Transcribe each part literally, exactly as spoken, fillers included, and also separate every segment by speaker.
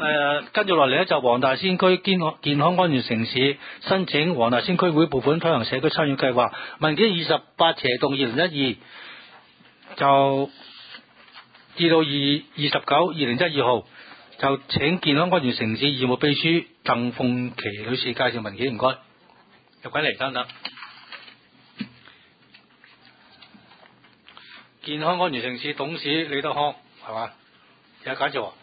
Speaker 1: 誒，跟住落嚟咧就黃大仙區健康健康安全城市申請黃大仙區會撥款推行社區參與計劃文件二十八斜動二零一二，就至到二二十九二零一二號，就請健康安全城市義務秘書鄧鳳琪女士介紹文件，唔該，入鬼嚟得唔得？健康安全城市董事李德康係嘛？有介紹。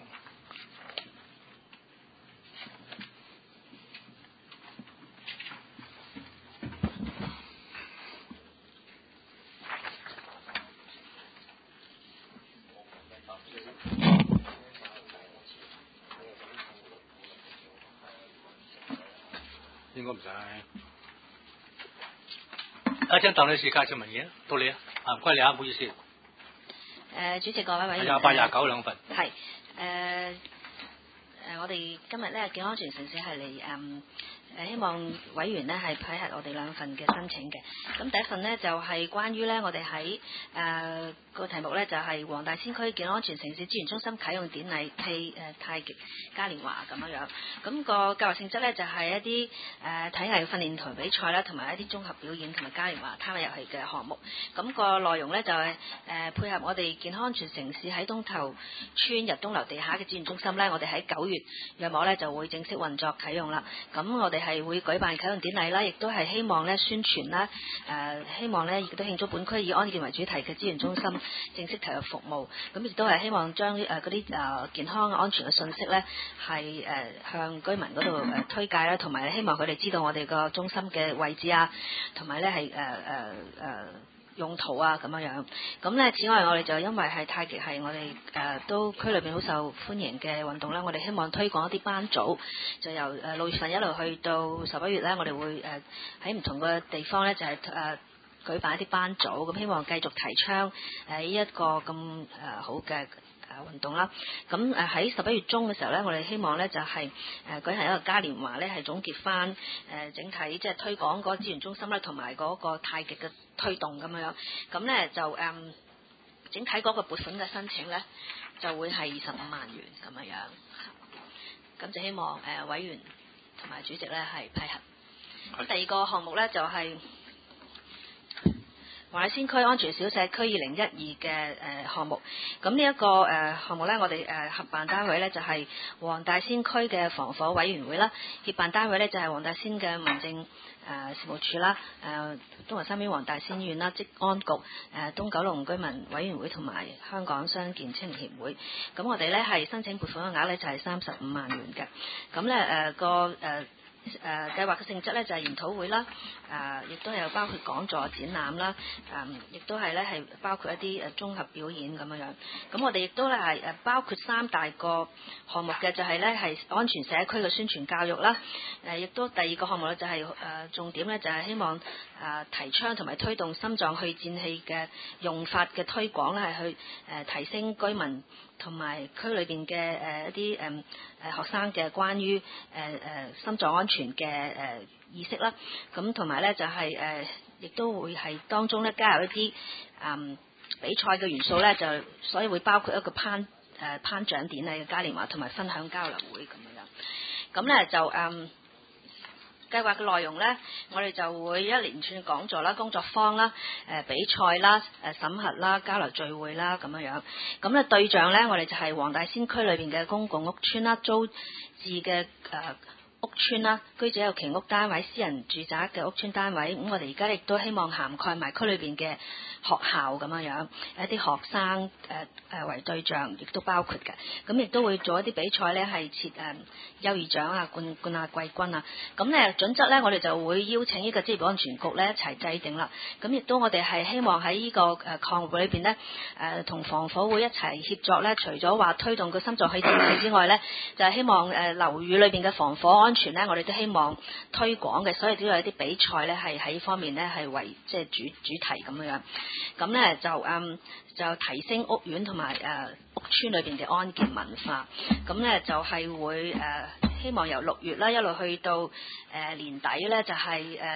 Speaker 1: 應該唔使。阿張鄧女士介紹文件，到你啊！啊，唔該你啊，唔好意思。誒、
Speaker 2: 呃，主席各位委員，
Speaker 1: 廿八廿九兩份。係
Speaker 2: 誒誒，我哋今日咧健康安全城市係嚟誒誒，希望委員呢係批核我哋兩份嘅申請嘅。咁第一份呢，就係、是、關於咧我哋喺誒個題目咧就係、是、黃大仙區健康安全城市資源中心啟用典禮暨誒太極嘉年華咁樣樣。咁、那個教育性質咧就係、是、一啲誒、呃、體藝訓練同比賽啦，同埋一啲綜合表演同埋嘉年華攤位遊戲嘅項目。咁、那個內容咧就係、是、誒、呃、配合我哋健康安全城市喺東頭村日東樓地下嘅資源中心咧，我哋喺九月約莫咧就會正式運作啟用啦。咁我哋係會舉辦啟用典禮啦，亦都係希望咧宣傳啦，誒、呃、希望咧亦都慶祝本區以安健為主題嘅資源中心正式投入服務。咁亦都係希望將誒嗰啲誒健康安全嘅信息咧係誒向居民嗰度誒推介啦，同埋希望佢哋知道我哋個中心嘅位置啊，同埋咧係誒誒誒用途啊咁樣樣。咁咧此外我哋就因為係太極係我哋誒、呃、都區裏邊好受歡迎嘅運動啦，我哋希望推廣一啲班組，就由誒六月份一路去到十一月咧，我哋會誒喺唔同嘅地方咧就係、是、誒、呃、舉辦一啲班組，咁希望繼續提倡誒呢一個咁誒、呃、好嘅誒運動啦。咁誒喺十一月中嘅時候咧，我哋希望咧就係、是、誒、呃、舉行一個嘉年華咧，係總結翻誒、呃、整體即係推廣嗰個資源中心啦，同埋嗰個太極嘅推動咁樣。咁咧就誒、呃、整體嗰個撥款嘅申請咧就會係二十五萬元咁樣樣。咁就希望誒、呃、委員同埋主席咧係批核。第二個項目咧就係、是。黃大仙區安全小社區二零一二嘅誒項目，咁呢一個誒、呃、項目咧，我哋誒、呃、合辦單位咧就係、是、黃大仙區嘅防火委員會啦，協辦單位咧就係、是、黃大仙嘅民政誒、呃、事務處啦，誒、呃、東華三院黃大仙醫院啦，職安局誒、呃、東九龍居民委員會同埋香港傷健青年協會，咁我哋咧係申請撥款嘅額咧就係三十五萬元嘅，咁咧誒個誒。呃誒、呃、計劃嘅性質咧就係、是、研討會啦，誒、呃、亦都係有包括講座展覽啦，誒、呃、亦都係咧係包括一啲誒綜合表演咁樣樣。咁我哋亦都咧係誒包括三大個項目嘅，就係咧係安全社區嘅宣傳教育啦。誒、呃、亦都第二個項目咧就係、是、誒、呃、重點咧就係希望誒、呃、提倡同埋推動心臟去顫器嘅用法嘅推廣咧，係去誒、呃、提升居民同埋區裏邊嘅誒一啲誒誒學生嘅關於誒誒心臟安全嘅誒、呃、意識啦，咁同埋咧就係、是、誒、呃、亦都會係當中咧加入一啲誒、呃、比賽嘅元素咧，就所以會包括一個頒誒頒獎典禮嘅嘉年華同埋分享交流會咁樣，咁咧就誒。呃計劃嘅內容呢，我哋就會一連串講座啦、工作坊啦、誒、呃、比賽啦、誒審核啦、交流聚會啦咁樣樣。咁咧對象呢，我哋就係黃大仙區裏邊嘅公共屋邨啦、租置嘅誒屋邨啦、居者有其屋單位、私人住宅嘅屋邨單位。咁我哋而家亦都希望涵蓋埋區裏邊嘅學校咁樣樣，一啲學生誒誒、呃、為對象，亦都包括嘅。咁亦都會做一啲比賽咧，係設誒優異獎啊、冠冠亞季軍啊。咁咧準則咧，我哋就會邀請呢個職業安全局咧一齊制定啦。咁亦都我哋係希望喺呢個誒項目裏邊咧，誒同防火會一齊協作咧。除咗話推動個心臟去顫器之外咧，就係希望誒樓宇裏邊嘅防火安全咧，我哋都希望推廣嘅。所以都有一啲比賽咧，係喺呢方面咧係為即係主主題咁樣樣。咁咧就嗯就提升屋苑同埋誒屋邨裏邊嘅安健文化。咁咧就係會誒、呃、希望由六月啦一路去到誒、呃、年底咧，就係誒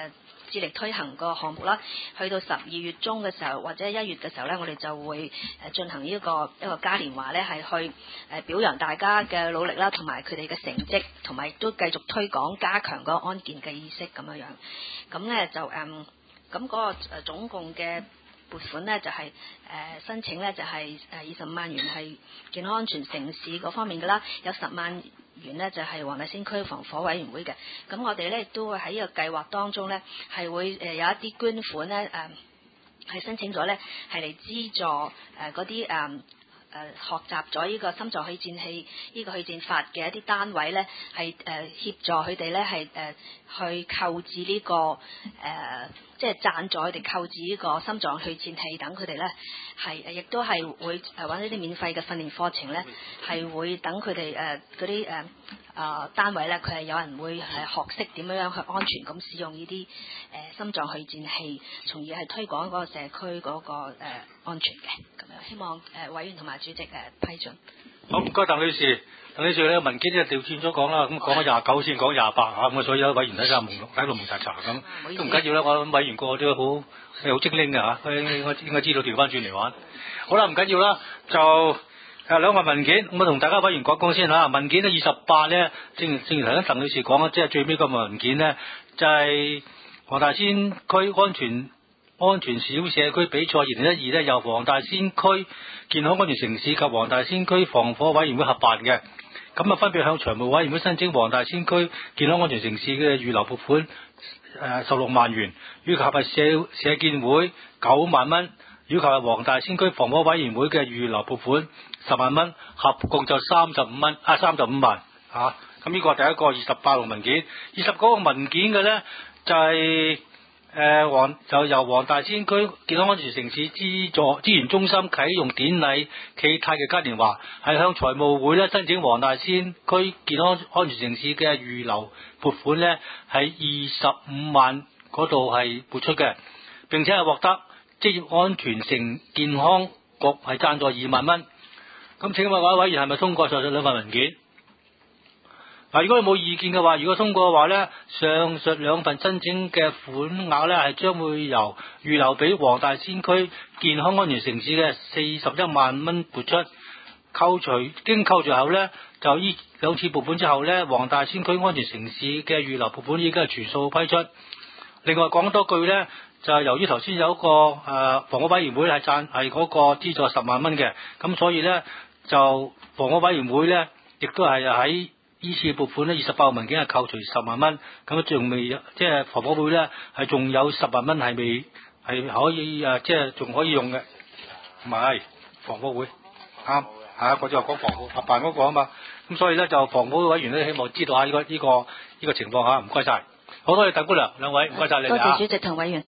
Speaker 2: 致力推行個項目啦。去到十二月中嘅時候或者一月嘅時候咧，我哋就會誒進行呢一個一個嘉年華咧，係去誒表揚大家嘅努力啦，同埋佢哋嘅成績，同埋都繼續推廣加強個安健嘅意識咁樣樣。咁咧就誒，咁、嗯、嗰個誒總共嘅撥款咧就係、是、誒、呃、申請咧就係誒二十五萬元係健康安全城市嗰方面嘅啦，有十萬元咧就係黃大仙區防火委員會嘅。咁我哋咧亦都會喺呢個計劃當中咧係會誒有一啲捐款咧誒係申請咗咧係嚟資助誒嗰啲誒。呃誒、呃、學習咗呢個心臟去顫器呢個去顫法嘅一啲單位咧，係誒、呃、協助佢哋咧係誒去購置呢、這個誒、呃，即係贊助佢哋購置呢個心臟去顫器等佢哋咧係誒，亦都係會誒揾一啲免費嘅訓練課程咧，係會等佢哋誒嗰啲誒啊單位咧，佢係有人會係學識點樣樣去安全咁使用呢啲誒心臟去顫器，從而係推廣嗰個社區嗰、那個、呃、安全嘅咁樣。希望誒、呃、委員同埋主席誒批准。
Speaker 1: 好，唔該，鄧女士。鄧女士咧文件咧調轉咗講啦，咁講咗廿九先講廿八嚇，咁啊所以有委員喺度蒙喺度蒙查查咁，都唔緊要啦。我諗委員個個都好係好精靈嘅嚇，佢應該應該知道調翻轉嚟玩。好啦，唔緊要啦，就誒兩份文件，我同大家委員講講先嚇。文件咧二十八咧，正正如頭先鄧女士講啊，即係最尾個文件咧，就係、是、黃大仙區安全。安全小社區比賽二零一二咧，由黃大仙區健康安全城市及黃大仙區防火委員會合辦嘅。咁啊，分別向財務委員會申請黃大仙區健康安全城市嘅預留撥款誒十六萬元，以及係社社建會九萬蚊，以及係黃大仙區防火委員會嘅預留撥款十萬蚊，合共就三十五蚊啊，三十五萬嚇。咁、啊、呢個係第一個二十八號文件，二十九個文件嘅咧就係、是。誒黃、呃、就由黃大仙區健康安全城市資助資源中心啟用典禮暨泰嘅嘉年華，係向財務會咧申請黃大仙區健康安全城市嘅預留撥款咧係二十五萬嗰度係撥出嘅，並且係獲得職業安全城健康局係贊助二萬蚊。咁請問各位委員係咪通過上述兩份文件？嗱，如果你冇意見嘅話，如果通過嘅話咧，上述兩份申請嘅款額咧係將會由預留俾黃大仙區健康安全城市嘅四十一萬蚊撥出，扣除經扣除後咧，就依兩次撥款之後咧，黃大仙區安全城市嘅預留撥款已經係全數批出。另外講多句咧，就係由於頭先有一個誒、呃、房屋委員會係贊係嗰個資助十萬蚊嘅，咁所以咧就房屋委員會咧亦都係喺依次撥款咧，二十八號文件係扣除十萬蚊，咁仲未即係房屋會咧係仲有十萬蚊係未係可以誒，即係仲可以用嘅，唔係房屋會啱嚇，我就話講房屋合辦嗰個啊嘛，咁所以咧就房屋委員咧希望知道下呢個呢個呢個情況嚇，唔該晒，好多謝鄧姑娘兩位，唔該晒你哋啊。
Speaker 2: 多謝主席同委員。